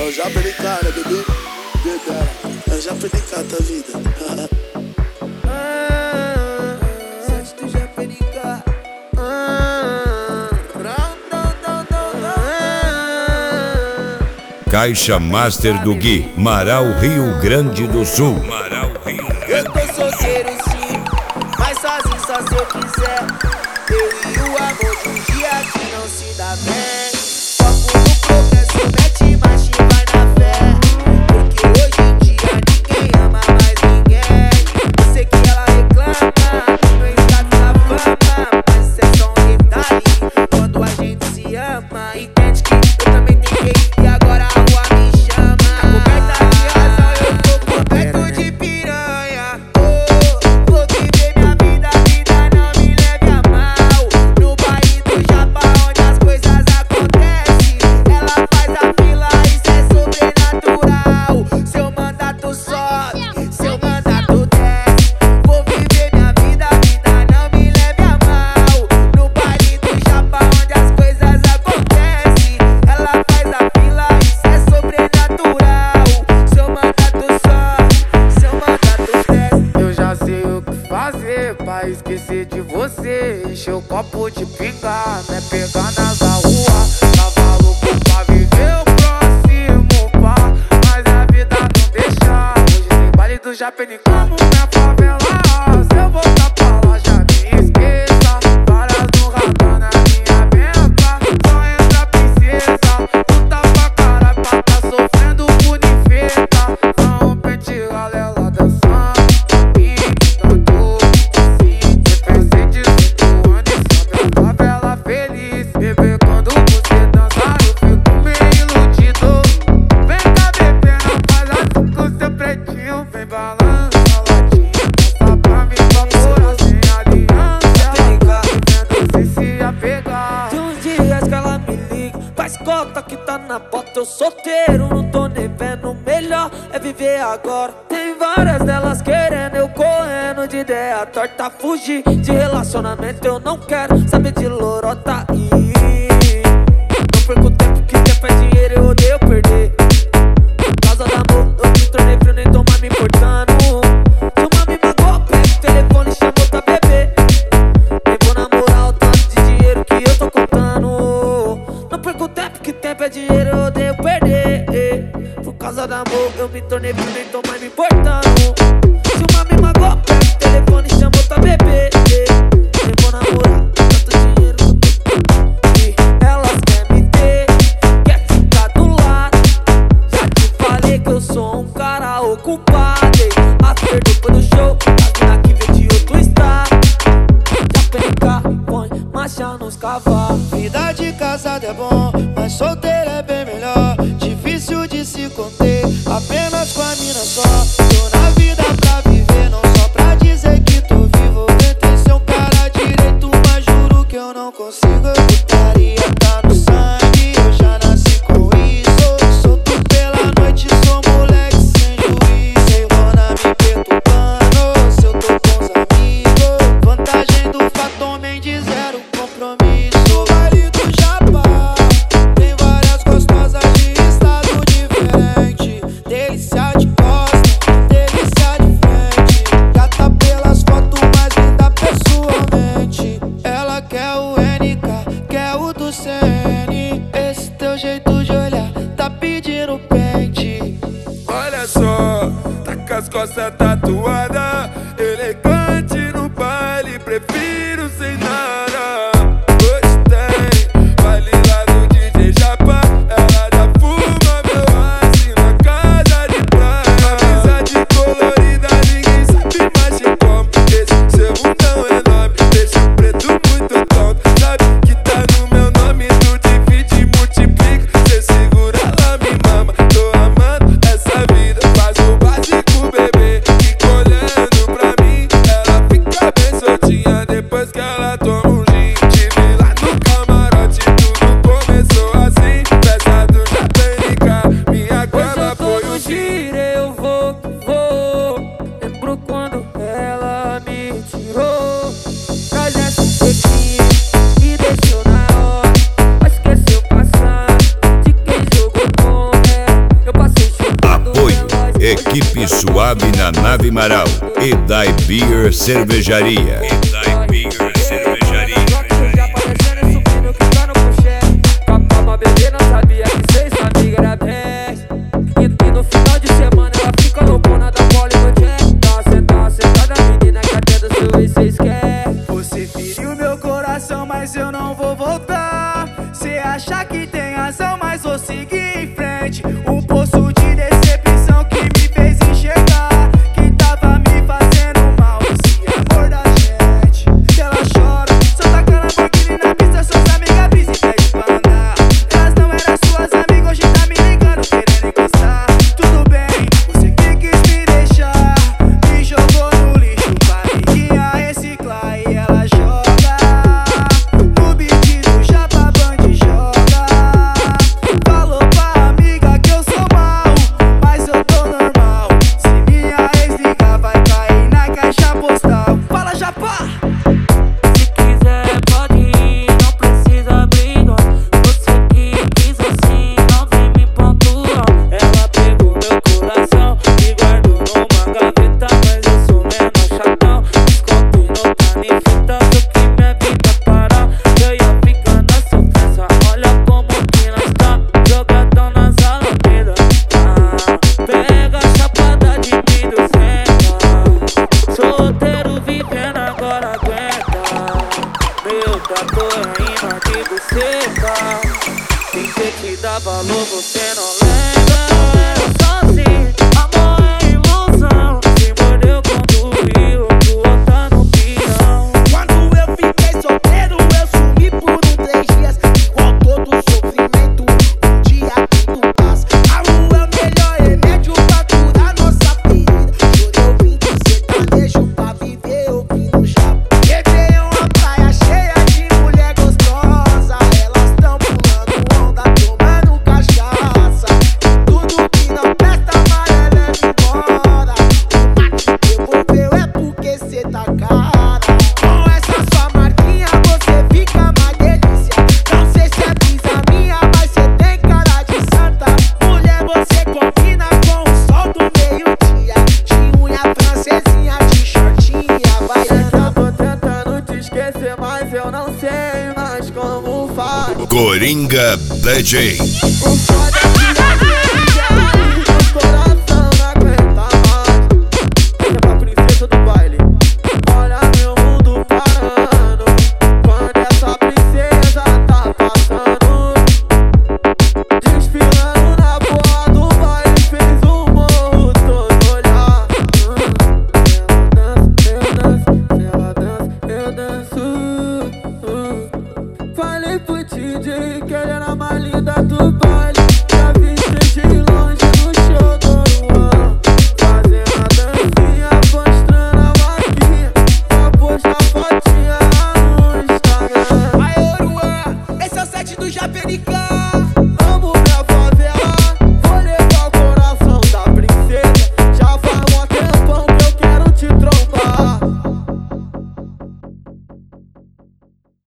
Eu já perdi cara, bebê. Eu já perdi cara da vida. Sete tu já perdi cara. Caixa Master do Gui, Marau, Rio Grande do Sul. Eu tô solteiro sim, mas sozinho só se eu quiser. Eu e o amor de um dia que não se dá bem. Foco no progresso, mete marcha e vai na fé. Porque hoje em dia ninguém ama mais ninguém. Eu sei que ela reclama, no status da fama, mas isso é só um detalhe. Quando a gente se ama, entende que eu também tenho que ir agora. Pra esquecer de você, encher o copo de pinga, né? Pegar na rua, cavalo pra viver o próximo par. Mas a vida não deixa. Hoje tem baile do Japenicá, minha favela. Se eu voltar pra lá, já me esqueça. Várias no radar na minha benca. Só entra princesa. Puta pra caralho, pra tá sofrendo por infeta. Só um pente galela dançando. Que tá na bota, eu solteiro, não tô nem vendo. Melhor é viver agora. Tem várias delas querendo, eu correndo de ideia torta. Fugir de relacionamento, eu não quero saber de lorota. Não perco tempo, que tempo é dinheiro, eu odeio perder. Por causa do amor, eu me tornei frio, nem tô mais me importando. Se uma me magoou, pega o telefone e chama outra bebê. Nem vou namorar o tanto de dinheiro que eu tô contando. Não perco tempo, que tempo é dinheiro, eu odeio perder. Por causa do amor, eu me tornei frio, nem tô mais me importando. Se uma me magoou, pega o telefone e chama outra bebê. Nem vou namorar tanto dinheiro que elas querem me ter, quer ficar do lado. Já te falei que eu sou um cara ocupado. After depois do show, a mina que vem de outro estado. Já penca, põe marcha nos cavalos. Vida de casado é bom, mas solteiro é bem melhor. Difícil de se conter, apenas com a mina só. Tô na vida pra viver, não só pra dizer que tô vivo. Tentei ser um cara direito, mas juro que eu não consigo. Putaria tá no sangue, eu já nasci com isso. Solto pela noite, sou moleque sem juízo. Sei Rona me perturbando, se eu tô com os amigos. Vantagem do Fatom Mendes, zero compromisso. Vale do Japão, tem várias gostosas de estado diferente. Delícia de costa, delícia de frente. Gata pelas fotos, mais linda pessoalmente. Ela quer o NK, quer o do CN. Esse teu jeito de olhar tá pedindo pente. Olha só, tá com as costas tatuadas, elegante no baile, prefiro sem nada. Gostei, baile lá do DJ Japa, ela já fuma meu assim na casa de praia. Amizade colorida, ninguém sabe mais de como. Esse seu mundão enorme, deixa o preto muito tonto. Sabe que tá no meu nome, tu divide e multiplica. Cê segura lá, me mama, tô amando essa vida. Faz o básico, bebê, e colhendo Equipe Suave na Nave Marau. Edai Beer Cervejaria. Edai Beer Cervejaria. Já aparecendo e subindo que tá no puxé. Pra beber não sabia que cês sua amiga era best. E no final de semana ela fica loucona da bola e no jack. Tá sentada menina que até do seu ex cês quer. Você feriu meu coração, mas eu não vou voltar. Cê acha que tem razão, mas vou seguir em frente. Um poço de decepção que me fez enxergar que tava me fazendo mal esse amor da gente. Que ela chora, só tacando a Lamborghini na pista. Suas amigas brisa e pede pra andar. Elas não eram suas amigas, hoje tá me ligando querendo encostar. Tudo bem, você que quis me deixar, me jogou no lixo pra amiguinha reciclar. E ela joga no beat do Japa Band, joga. Falou pra amiga que eu sou mal, mas eu tô normal. Se minha ex ligar vai cair na caixa postal. Fala, Japa! Se quiser pode ir, não precisa brigar. Você que quis assim, não vem me pontuar. Ela pegou meu coração e guardou numa gaveta, mas eu sou menor chatão. Desconto não tá me fitando que minha vida parar. Eu ia ficar na sofrência, olha como que nós tá jogadão nas alamedas. Pega a chapada de vidro, senta. Solteiro vivendo agora aguenta. Meu trator ainda de buceta. Dizer que dá valor, você não lembra. Eu era só assim, amor é ilusão. Se mordeu quando viu que o outro tá no peão. Quando eu fiquei solteiro, eu sumi por 3 dias. Igual todo sofrimento, um dia tudo passa. Amor é o melhor remédio pra curar nossa ferida. Chorei ouvindo sertanejo pra viver ouvindo Japa. Levei uma praia cheia de mulher gostosa. Elas tão pulando onda, tomando cachaça. Tudo que não presta mais leva embora. O que devolveu é porque cê tá cara. Com essa sua marquinha você fica mais delícia. Não sei se é brisa minha, mas cê tem cara de santa. Mulher, você combina com o sol do meio-dia. De unha francesinha, de shortinha, bailando. Tô tentando te esquecer, mas eu não sei mais como faz. Coringa DJ. O foda é que às vezes o coração não aguenta mais. Essa é pra princesa do baile. Olha meu mundo parando quando essa princesa tá passando. Desfilando na porra do baile, fez o morro todo olhar. Ela dança, eu danço. Falei pro DJ que ela era mais linda do